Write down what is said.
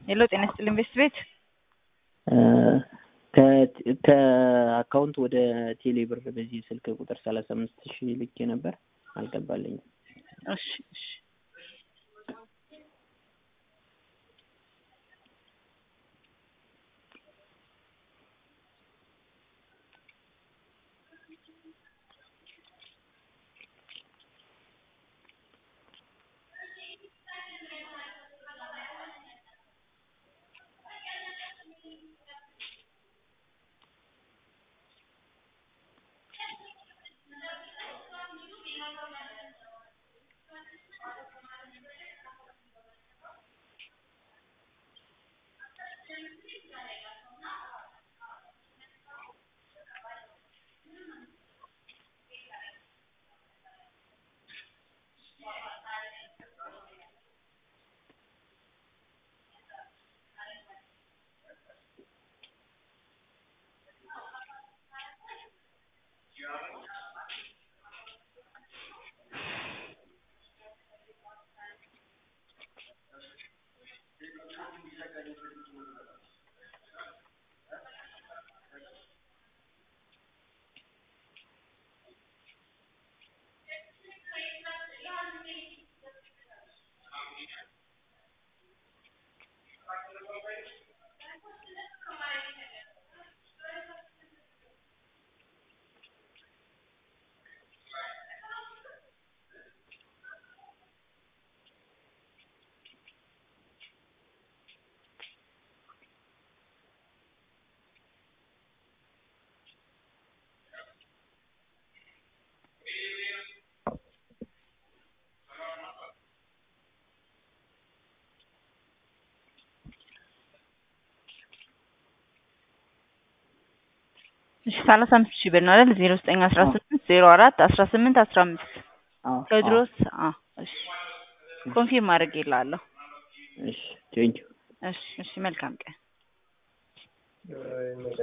ሄሎ ጤና ይስጥልኝ ቤት ቤት ከአካውንት ወደ ቴሌ ብር በዚህ ስልክ ቁጥር 35000 ልኬ ነበር አልገባልኝም። እሺ እሺ እሺ 35000 ብር ነው አይደል? 0918041815 ቴዎድሮስ እሺ ኮንፊርም አድርጌልሃለሁ። እሺ ቴንኪው። እሺ መልካም ቀን።